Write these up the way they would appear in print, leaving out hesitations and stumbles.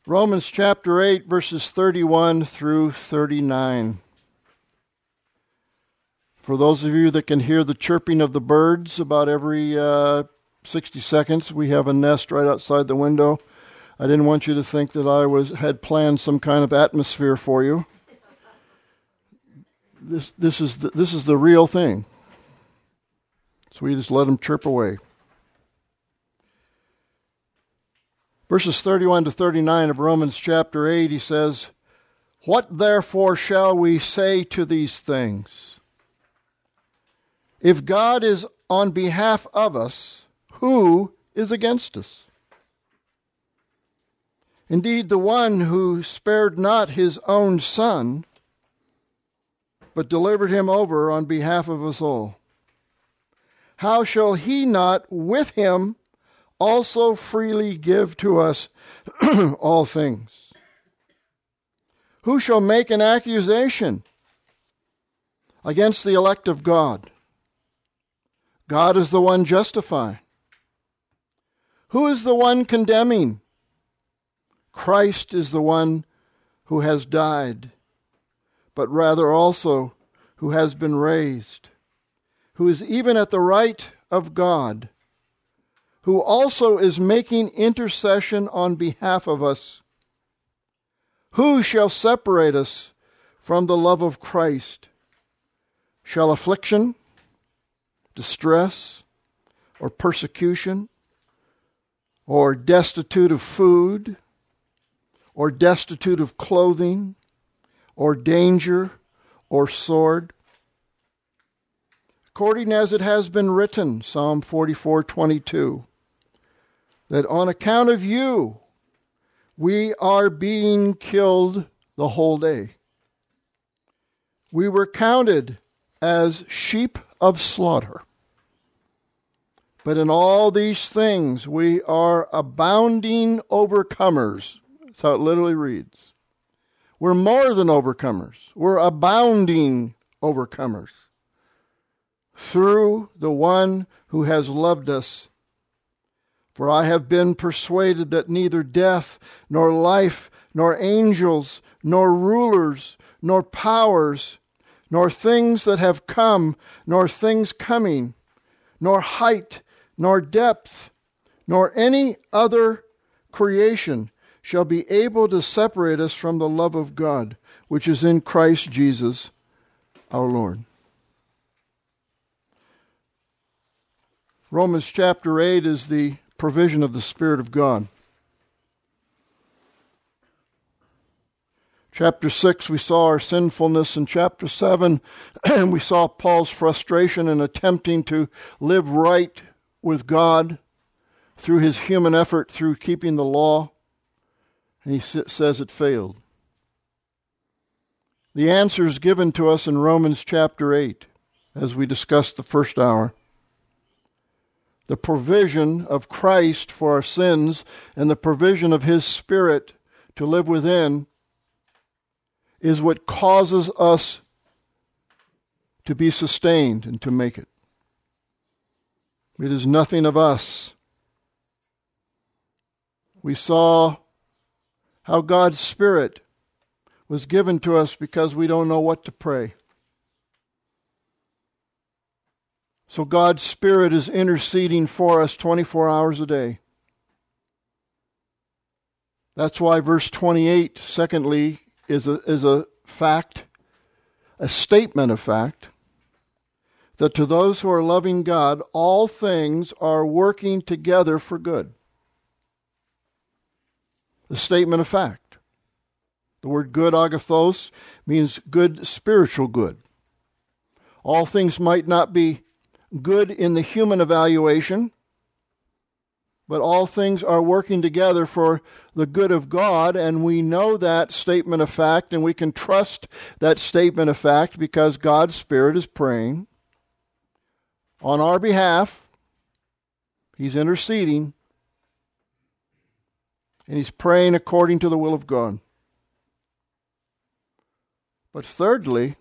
Romans chapter 8, verses 31 through 39. For those of you that can hear the chirping of the birds about every 60 seconds, we have a nest right outside the window. I didn't want you to think that I had planned some kind of atmosphere for you. This is the real thing. So we just let them chirp away. Verses 31 to 39 of Romans chapter 8, he says, "What therefore shall we say to these things? If God is on behalf of us, who is against us? Indeed, the one who spared not his own Son, but delivered him over on behalf of us all, how shall he not with him also freely give to us all things? Who shall make an accusation against the elect of God? God is the one justifying. Who is the one condemning? Christ is the one who has died, but rather also who has been raised, who is even at the right of God, who also is making intercession on behalf of us. Who shall separate us from the love of Christ? Shall affliction, distress, or persecution, or destitute of food, or destitute of clothing, or danger, or sword? According as it has been written, Psalm 44:22, that on account of you we are being killed the whole day. We were counted as sheep of slaughter. But in all these things we are abounding overcomers. That's how it literally reads. We're more than overcomers. We're abounding overcomers through the one who has loved us. For I have been persuaded that neither death, nor life, nor angels, nor rulers, nor powers, nor things that have come, nor things coming, nor height, nor depth, nor any other creation shall be able to separate us from the love of God, which is in Christ Jesus our Lord." Romans chapter 8 is the provision of the Spirit of God. Chapter 6, we saw our sinfulness. In chapter 7, we saw Paul's frustration in attempting to live right with God through his human effort, through keeping the law. And he says it failed. The answer is given to us in Romans chapter 8, as we discussed the first hour. The provision of Christ for our sins and the provision of his Spirit to live within is what causes us to be sustained and to make it. It is nothing of us. We saw how God's Spirit was given to us because we don't know what to pray. So God's Spirit is interceding for us 24 hours a day. That's why verse 28, secondly, is a fact, a statement of fact, that to those who are loving God, all things are working together for good. A statement of fact. The word good, agathos, means good spiritual good. All things might not be good in the human evaluation, but all things are working together for the good of God, and we know that statement of fact, and we can trust that statement of fact because God's Spirit is praying on our behalf. He's interceding, and he's praying according to the will of God. But thirdly,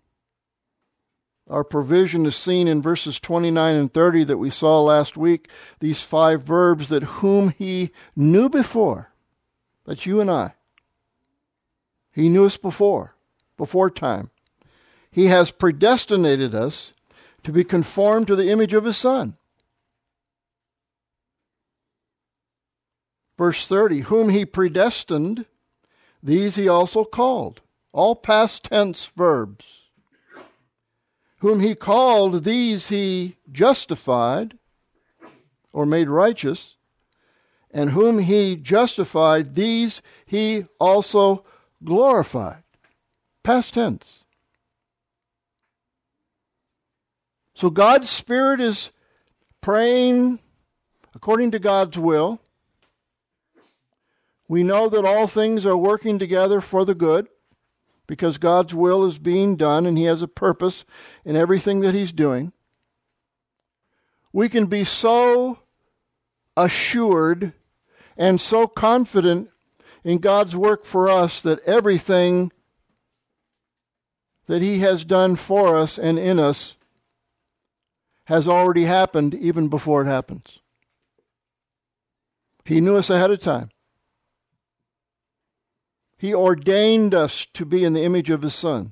our provision is seen in verses 29 and 30 that we saw last week. These 5 verbs that whom he knew before. That's you and I. He knew us before time. He has predestinated us to be conformed to the image of His Son. Verse 30, whom He predestined, these He also called. All past tense verbs. Whom He called, these He justified, or made righteous. And whom He justified, these He also glorified. Past tense. So God's Spirit is praying according to God's will. We know that all things are working together for the good because God's will is being done and He has a purpose in everything that He's doing. We can be so assured and so confident in God's work for us that everything that He has done for us and in us has already happened even before it happens. He knew us ahead of time. He ordained us to be in the image of His Son.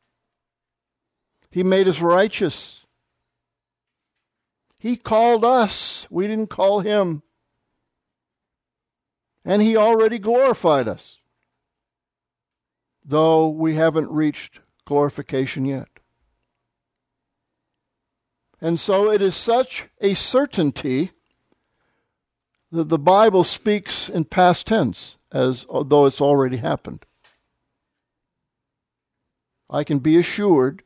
He made us righteous. He called us. We didn't call Him. And He already glorified us, though we haven't reached glorification yet. And so it is such a certainty that the Bible speaks in past tense, as though it's already happened. I can be assured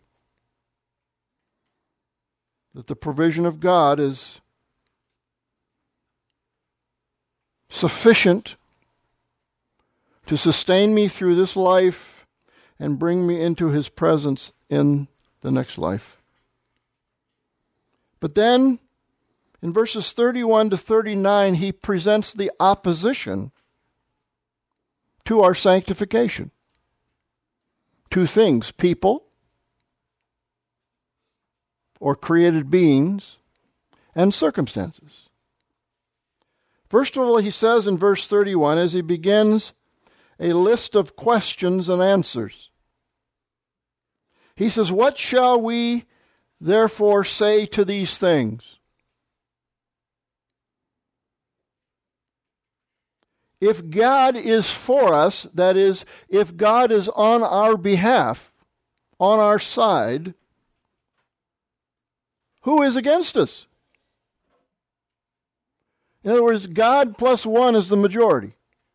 that the provision of God is sufficient to sustain me through this life and bring me into His presence in the next life. But then, in verses 31 to 39, He presents the opposition to our sanctification. Two things: people, or created beings, and circumstances. First of all, He says in verse 31, as He begins a list of questions and answers, He says, what shall we therefore say to these things? If God is for us, that is, if God is on our behalf, on our side, who is against us? In other words, God plus one is the majority.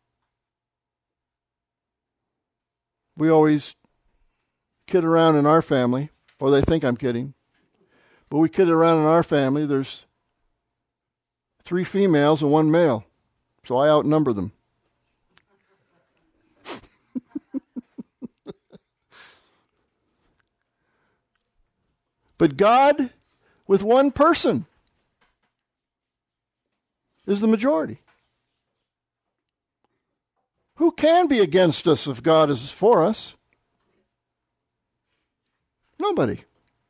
We always kid around in our family, or they think I'm kidding, but we kid around in our family. There's 3 females and 1 male, so I outnumber them. But God, with one person, is the majority. Who can be against us if God is for us? Nobody.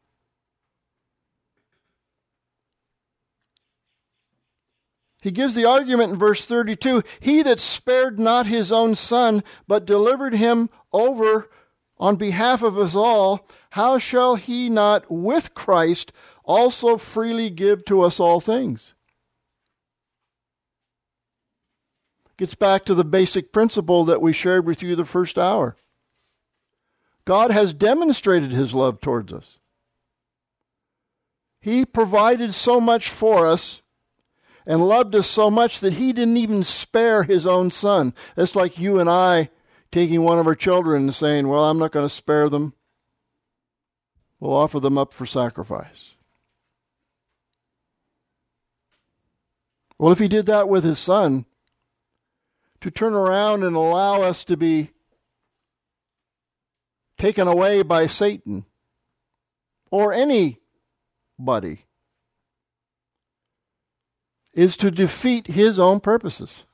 He gives the argument in verse 32, He that spared not His own Son, but delivered Him over on behalf of us all, how shall He not with Christ also freely give to us all things? Gets back to the basic principle that we shared with you the first hour. God has demonstrated His love towards us. He provided so much for us and loved us so much that He didn't even spare His own Son. That's like you and I taking one of our children and saying, well, I'm not going to spare them. We'll offer them up for sacrifice. Well, if He did that with His Son, to turn around and allow us to be taken away by Satan or anybody is to defeat His own purposes.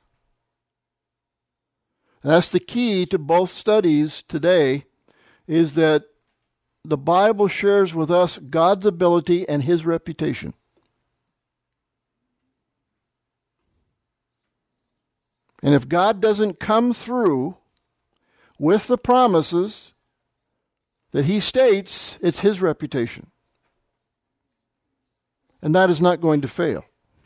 And that's the key to both studies today, is that the Bible shares with us God's ability and His reputation. And if God doesn't come through with the promises that he states, it's his reputation. And that is not going to fail.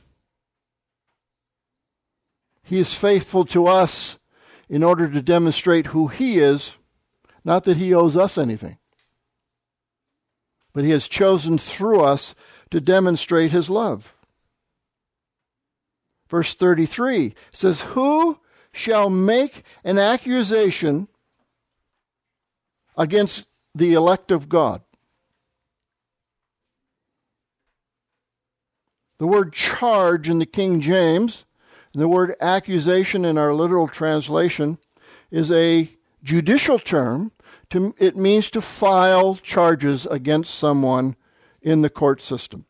He is faithful to us in order to demonstrate who he is, not that he owes us anything. But he has chosen through us to demonstrate his love. Verse 33 says, "Who shall make an accusation against the elect of God?" The word charge in the King James, and the word accusation in our literal translation, is a judicial term. It means to file charges against someone in the court system.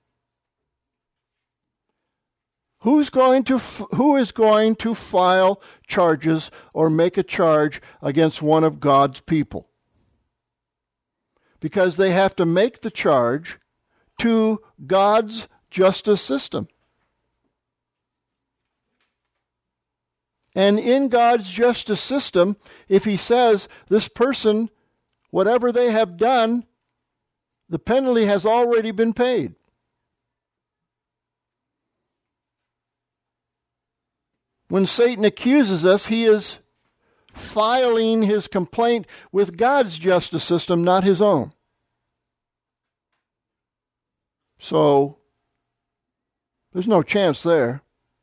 Who is going to file charges or make a charge against one of God's people? Because they have to make the charge to God's justice system. And in God's justice system, if he says this person, whatever they have done, the penalty has already been paid. When Satan accuses us, he is filing his complaint with God's justice system, not his own. So, there's no chance there.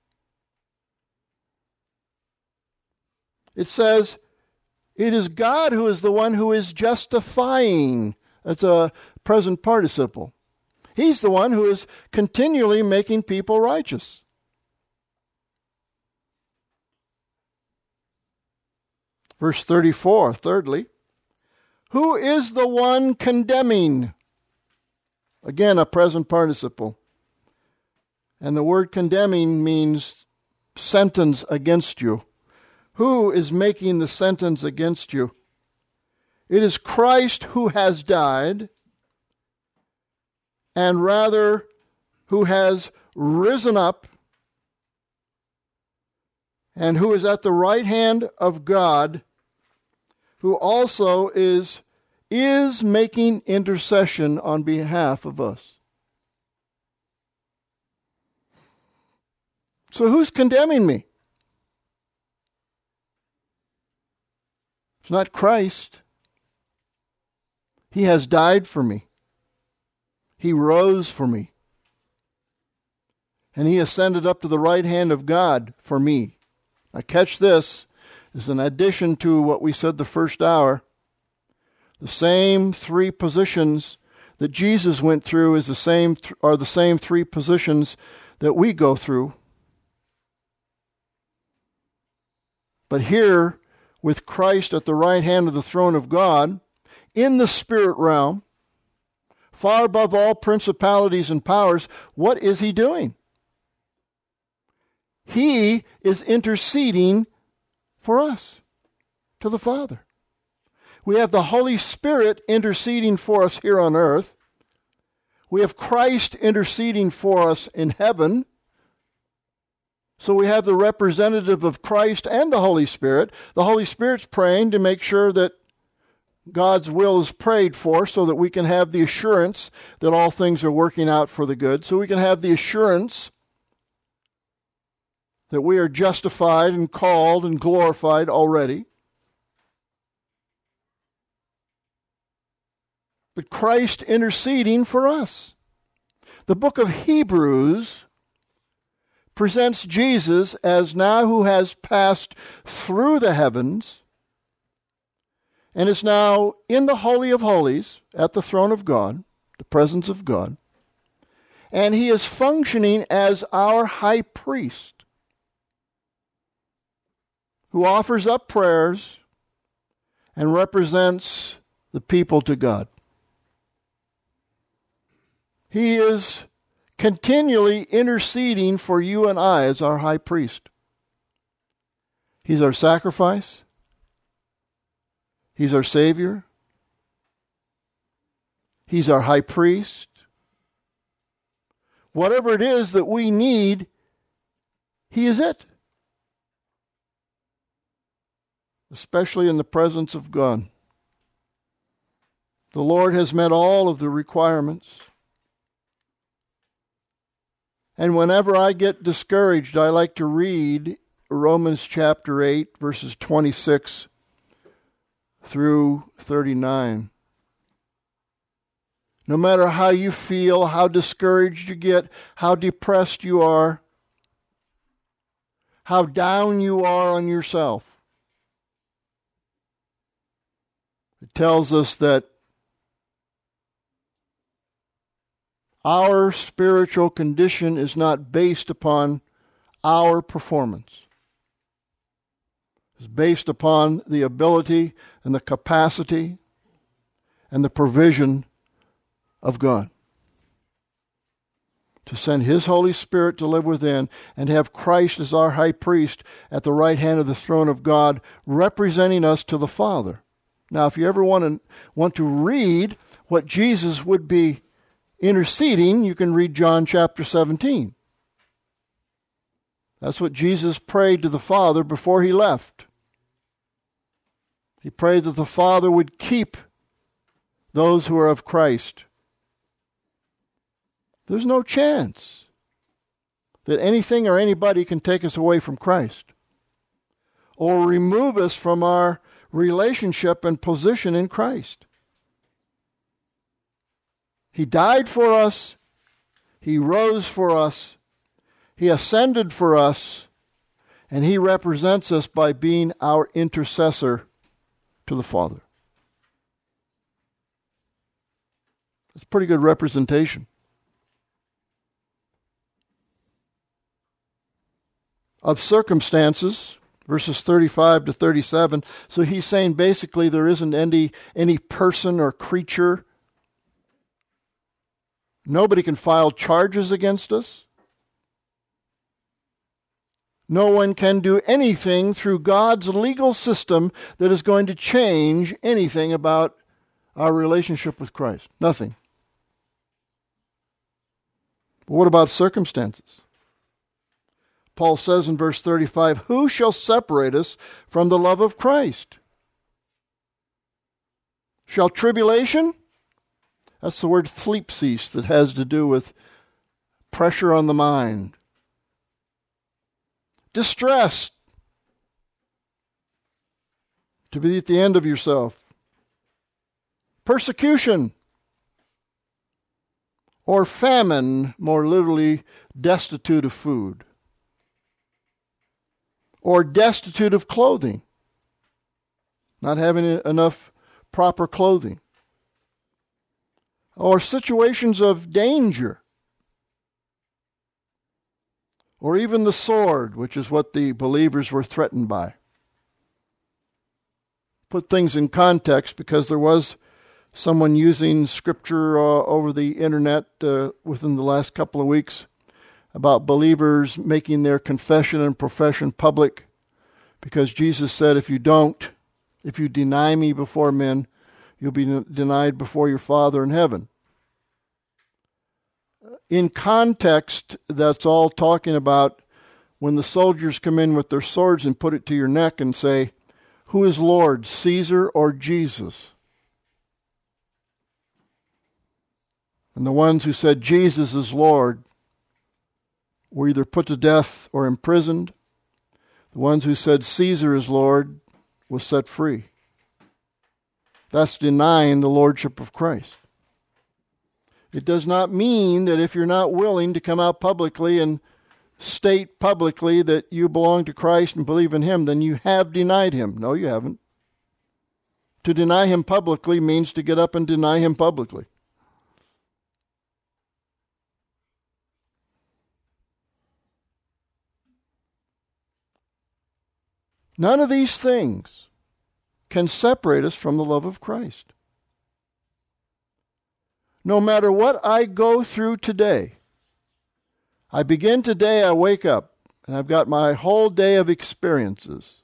It says, it is God who is the one who is justifying. That's a present participle. He's the one who is continually making people righteous. Verse 34, thirdly, who is the one condemning? Again, a present participle. And the word condemning means sentence against you. Who is making the sentence against you? It is Christ who has died, and rather who has risen up, and who is at the right hand of God, who also is making intercession on behalf of us. So who's condemning me? It's not Christ. He has died for me. He rose for me. And he ascended up to the right hand of God for me. Now catch this. As an addition to what we said the first hour. The same three positions that Jesus went through are the same three positions that we go through. But here, with Christ at the right hand of the throne of God, in the spirit realm, far above all principalities and powers, what is he doing? He is interceding for us to the Father. We have the Holy Spirit interceding for us here on earth. We have Christ interceding for us in heaven. So we have the representative of Christ and the Holy Spirit. The Holy Spirit's praying to make sure that God's will is prayed for so that we can have the assurance that all things are working out for the good. So we can have the assurance that we are justified and called and glorified already. But Christ interceding for us. The book of Hebrews presents Jesus as now who has passed through the heavens and is now in the Holy of Holies at the throne of God, the presence of God, and he is functioning as our high priest who offers up prayers and represents the people to God. He is continually interceding for you and I as our high priest. He's our sacrifice. He's our Savior. He's our high priest. Whatever it is that we need, he is it. especially in the presence of God. The Lord has met all of the requirements. And whenever I get discouraged, I like to read Romans chapter 8, verses 26 through 39. No matter how you feel, how discouraged you get, how depressed you are, how down you are on yourself, it tells us that our spiritual condition is not based upon our performance. It's based upon the ability and the capacity and the provision of God to send His Holy Spirit to live within and have Christ as our high priest at the right hand of the throne of God, representing us to the Father. Now, if you ever want to read what Jesus would be interceding, you can read John chapter 17. That's what Jesus prayed to the Father before He left. He prayed that the Father would keep those who are of Christ. There's no chance that anything or anybody can take us away from Christ or remove us from our relationship and position in Christ. He died for us. He rose for us. He ascended for us. And He represents us by being our intercessor to the Father. It's a pretty good representation. Of circumstances, verses 35 to 37. So he's saying basically there isn't any person or creature. Nobody can file charges against us. No one can do anything through God's legal system that is going to change anything about our relationship with Christ. Nothing. But what about circumstances? Paul says in verse 35, "Who shall separate us from the love of Christ? Shall tribulation?" That's the word thlipsis that has to do with pressure on the mind. Distress, to be at the end of yourself. Persecution, or famine, more literally destitute of food, or destitute of clothing, not having enough proper clothing, or situations of danger, or even the sword, which is what the believers were threatened by. Put things in context, because there was someone using scripture over the internet within the last couple of weeks about believers making their confession and profession public, because Jesus said, if you deny me before men, you'll be denied before your Father in heaven. In context, that's all talking about when the soldiers come in with their swords and put it to your neck and say, "Who is Lord, Caesar or Jesus?" And the ones who said Jesus is Lord were either put to death or imprisoned. The ones who said Caesar is Lord was set free. That's denying the lordship of Christ. It does not mean that if you're not willing to come out publicly and state publicly that you belong to Christ and believe in Him, then you have denied Him. No, you haven't. To deny Him publicly means to get up and deny Him publicly. None of these things can separate us from the love of Christ. No matter what I go through today, I begin today, I wake up, and I've got my whole day of experiences.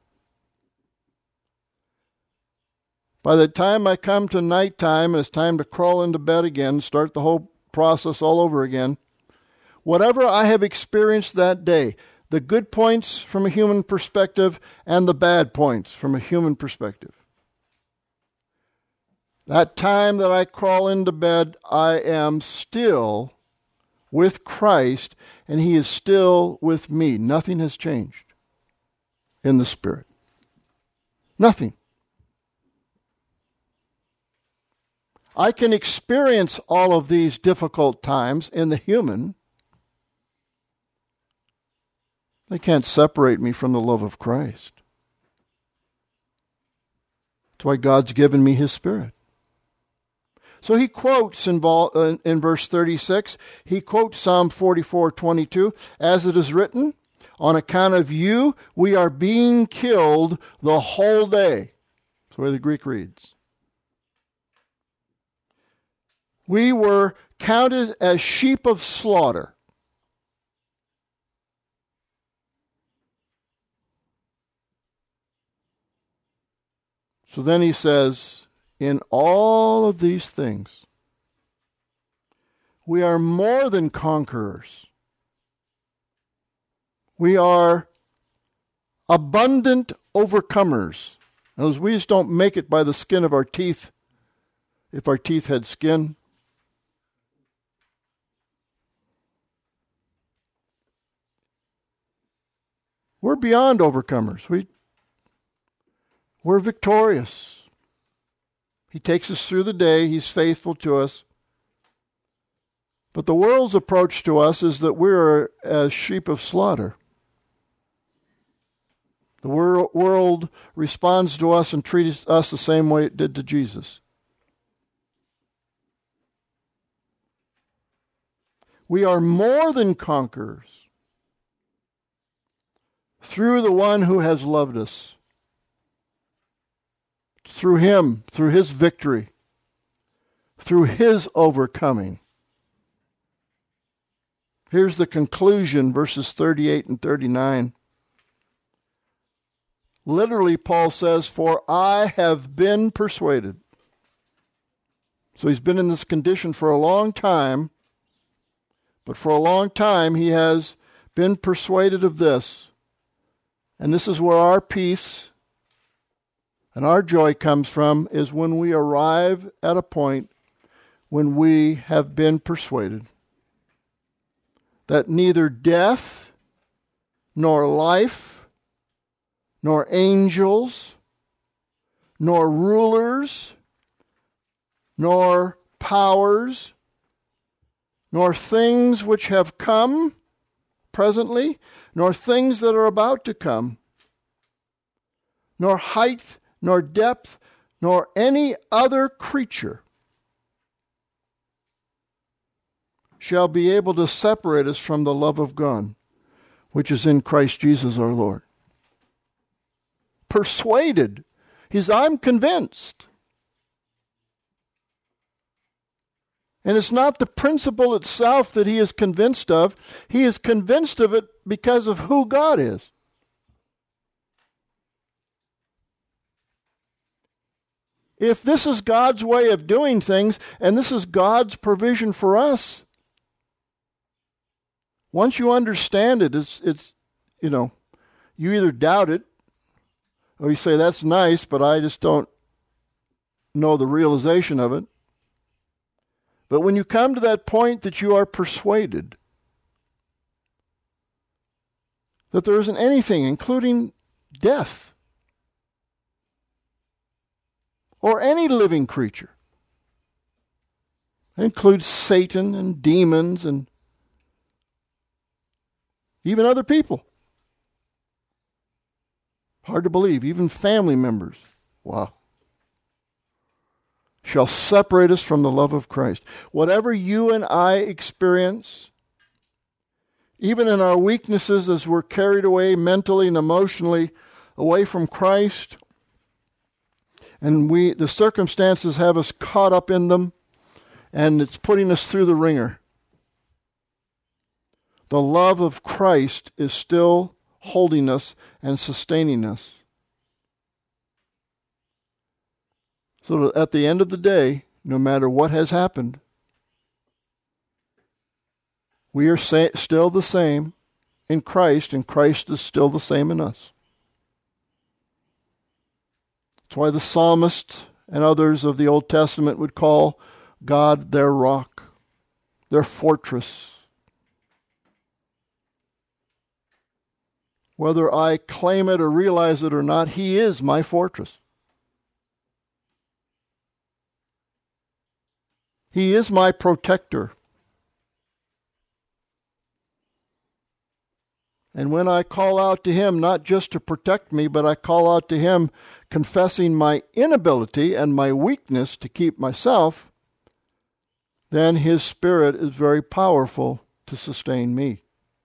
By the time I come to nighttime and it's time to crawl into bed again, start the whole process all over again, whatever I have experienced that day, the good points from a human perspective and the bad points from a human perspective. That time that I crawl into bed, I am still with Christ, and He is still with me. Nothing has changed in the Spirit. Nothing. I can experience all of these difficult times in the human. They can't separate me from the love of Christ. That's why God's given me His Spirit. So he quotes in verse 36, he quotes Psalm 44:22, as it is written, on account of you, we are being killed the whole day. That's the way the Greek reads. We were counted as sheep of slaughter. So then he says, in all of these things, we are more than conquerors. We are abundant overcomers. In other words, we just don't make it by the skin of our teeth, if our teeth had skin. We're beyond overcomers. We're victorious. He takes us through the day. He's faithful to us. But the world's approach to us is that we're as sheep of slaughter. The world responds to us and treats us the same way it did to Jesus. We are more than conquerors through the one who has loved us. Through Him, through His victory, through His overcoming. Here's the conclusion, verses 38 and 39. Literally, Paul says, for I have been persuaded. So he's been in this condition for a long time, but for a long time he has been persuaded of this. And this is where our peace and our joy comes from, is when we arrive at a point when we have been persuaded that neither death, nor life, nor angels, nor rulers, nor powers, nor things which have come presently, nor things that are about to come, nor height, nor depth, nor any other creature shall be able to separate us from the love of God, which is in Christ Jesus our Lord. Persuaded. I'm convinced. And it's not the principle itself that he is convinced of. He is convinced of it because of who God is. If this is God's way of doing things, and this is God's provision for us, once you understand it, it's you either doubt it, or you say, that's nice, but I just don't know the realization of it. But when you come to that point that you are persuaded that there isn't anything, including death, or any living creature. It includes Satan and demons and even other people. Hard to believe, even family members. Wow. Shall separate us from the love of Christ. Whatever you and I experience, even in our weaknesses as we're carried away mentally and emotionally away from Christ, and the circumstances have us caught up in them, and it's putting us through the ringer. The love of Christ is still holding us and sustaining us. So that at the end of the day, no matter what has happened, we are still the same in Christ, and Christ is still the same in us. That's why the psalmist and others of the Old Testament would call God their rock, their fortress. Whether I claim it or realize it or not, He is my fortress. He is my protector. And when I call out to Him, not just to protect me, but I call out to Him confessing my inability and my weakness to keep myself, then His Spirit is very powerful to sustain me.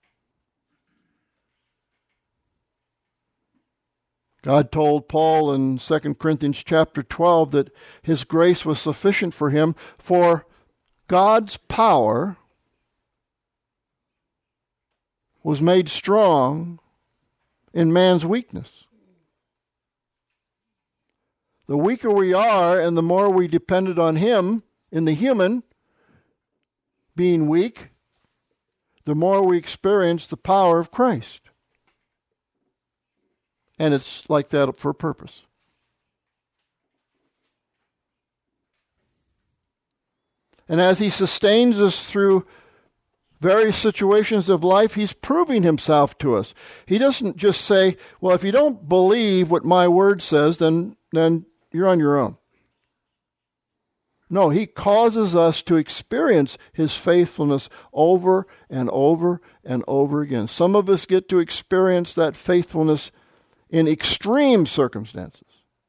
God told Paul in 2 Corinthians chapter 12 that His grace was sufficient for him, for God's power was made strong in man's weakness. The weaker we are and the more we depended on Him in the human being weak, the more we experience the power of Christ. And it's like that for a purpose. And as He sustains us through various situations of life, He's proving Himself to us. He doesn't just say, well, if you don't believe what my word says, then you're on your own. No, He causes us to experience His faithfulness over and over and over again. Some of us get to experience that faithfulness in extreme circumstances.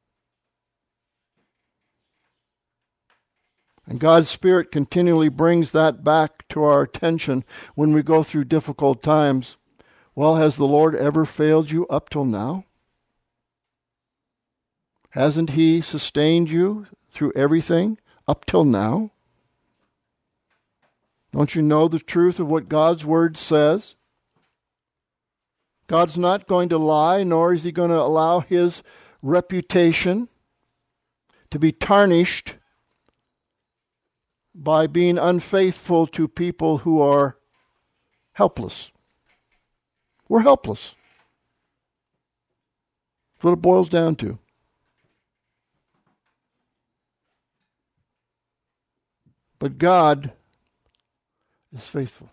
And God's Spirit continually brings that back to our attention when we go through difficult times. Well, has the Lord ever failed you up till now? Hasn't He sustained you through everything up till now? Don't you know the truth of what God's Word says? God's not going to lie, nor is He going to allow His reputation to be tarnished by being unfaithful to people who are helpless. We're helpless. That's what it boils down to. But God is faithful.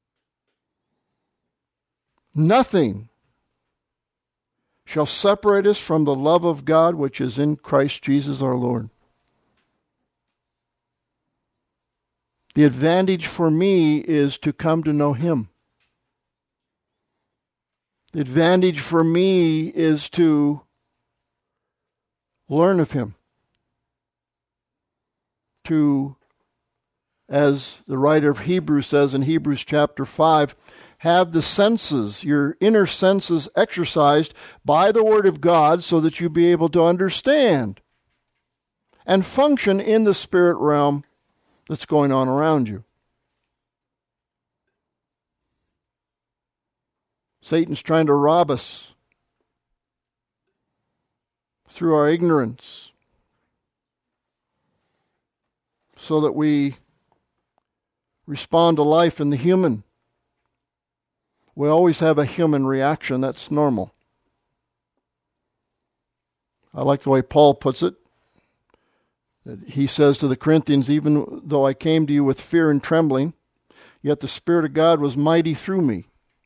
Nothing shall separate us from the love of God which is in Christ Jesus our Lord. The advantage for me is to come to know Him. The advantage for me is to learn of Him. To, as the writer of Hebrews says in Hebrews chapter 5, have the senses, your inner senses exercised by the Word of God so that you be able to understand and function in the spirit realm that's going on around you. Satan's trying to rob us through our ignorance so that we respond to life in the human. We always have a human reaction. That's normal. I like the way Paul puts it. He says to the Corinthians, even though I came to you with fear and trembling, yet the Spirit of God was mighty through me.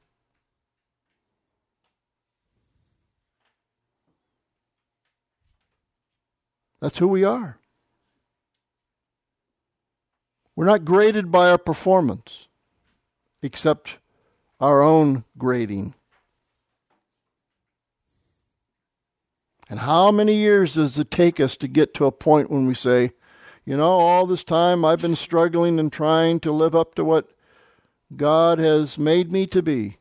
That's who we are. We're not graded by our performance, except our own grading. And how many years does it take us to get to a point when we say, you know, all this time I've been struggling and trying to live up to what God has made me to be.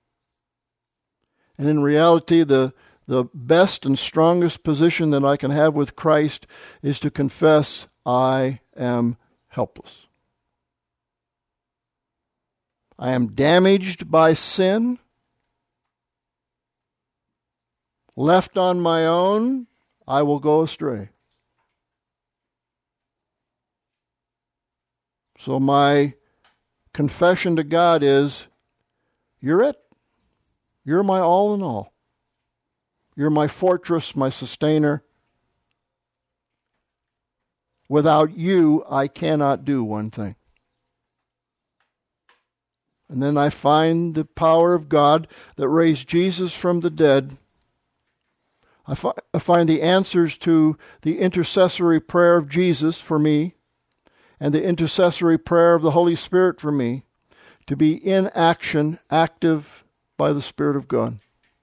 And in reality, the best and strongest position that I can have with Christ is to confess I am helpless. I am damaged by sin. Left on my own, I will go astray. So my confession to God is, you're it. You're my all in all. You're my fortress, my sustainer. Without you, I cannot do one thing. And then I find the power of God that raised Jesus from the dead. I find the answers to the intercessory prayer of Jesus for me and the intercessory prayer of the Holy Spirit for me to be in action, active by the Spirit of God.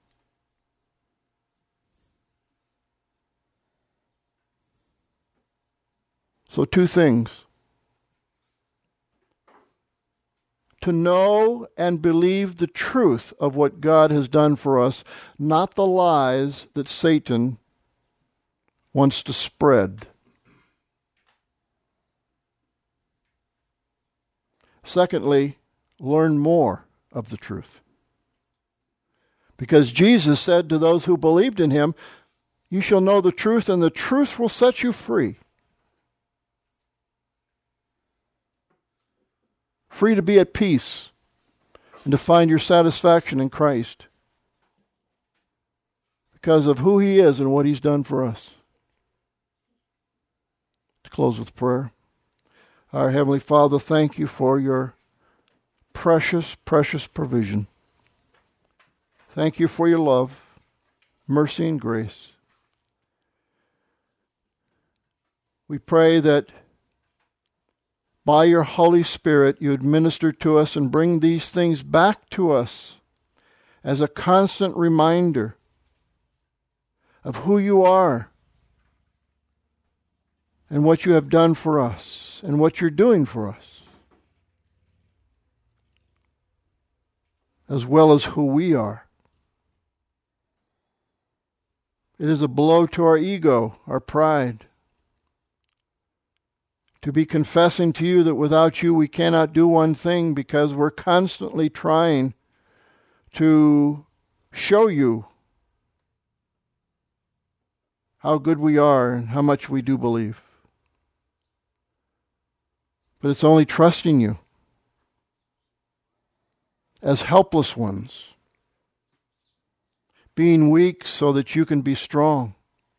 So 2 things. To know and believe the truth of what God has done for us, not the lies that Satan wants to spread. Secondly, learn more of the truth. Because Jesus said to those who believed in him, "You shall know the truth, and the truth will set you free." Free to be at peace and to find your satisfaction in Christ because of who he is and what he's done for us. To close with prayer. Our Heavenly Father, thank you for your precious, precious provision. Thank you for your love, mercy, and grace. We pray that by your Holy Spirit, you administer to us and bring these things back to us as a constant reminder of who you are and what you have done for us and what you're doing for us, as well as who we are. It is a blow to our ego, our pride, to be confessing to you that without you we cannot do one thing, because we're constantly trying to show you how good we are and how much we do believe. But it's only trusting you as helpless ones, being weak so that you can be strong,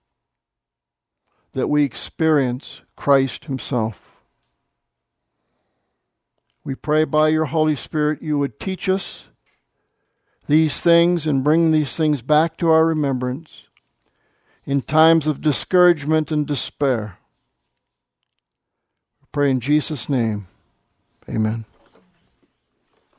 that we experience Christ himself. We pray by your Holy Spirit you would teach us these things and bring these things back to our remembrance in times of discouragement and despair. We pray in Jesus' name. Amen.